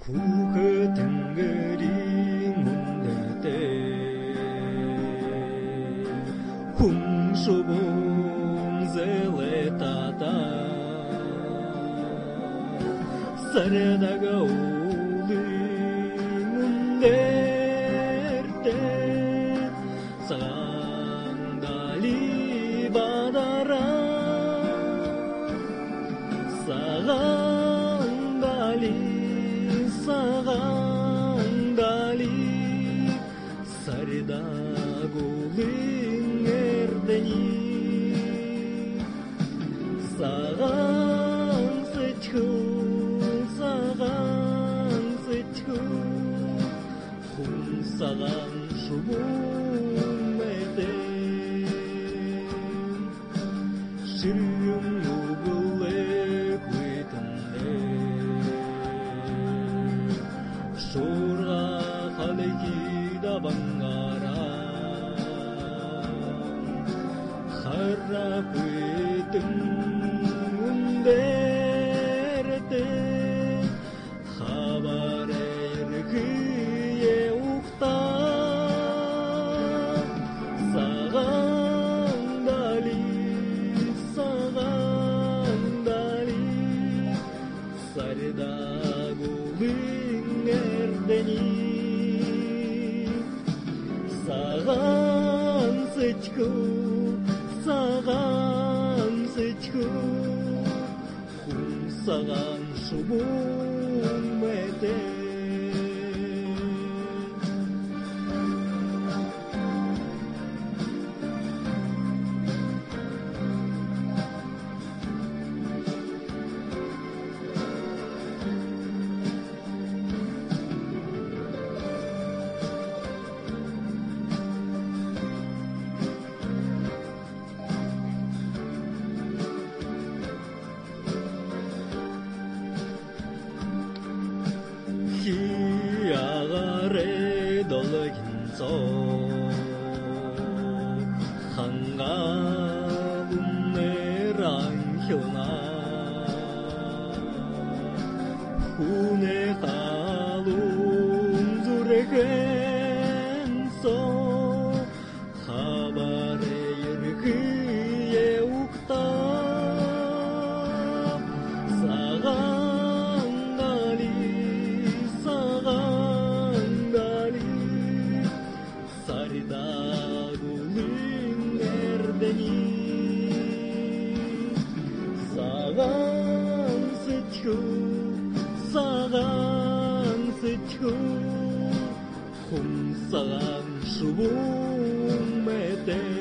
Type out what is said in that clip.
хүүхэд тэнгэрийн үндэтэй хүн шубун зэлэтата саредага улын үндэртэй сагандали бадара Сагандали саридагулын эрдэни сагансычху хүн саган шубун мэдэ ширүүн нүгэлэг үйтэнэ Шурга халигида бангара харапытын үндэрдэ хабаре иргие ухта сагандали саридагулын эрдэни сагансычху хүн саган шубун мэдэ Hiagare dolginzo 한가운내랑 현아 훈의 가lum줄에 괜소 하바레 이르그에 욱다 사리다굴린 에르데니 사간스추 홈사간 수붕 메데